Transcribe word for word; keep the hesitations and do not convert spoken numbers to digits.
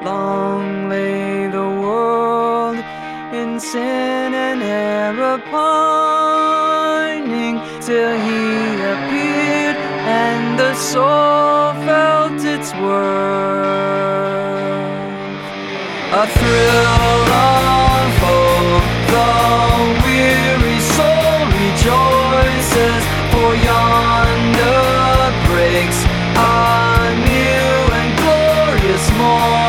Long lay the world in sin and error pining, till he appeared and the soul felt its worth. A thrill of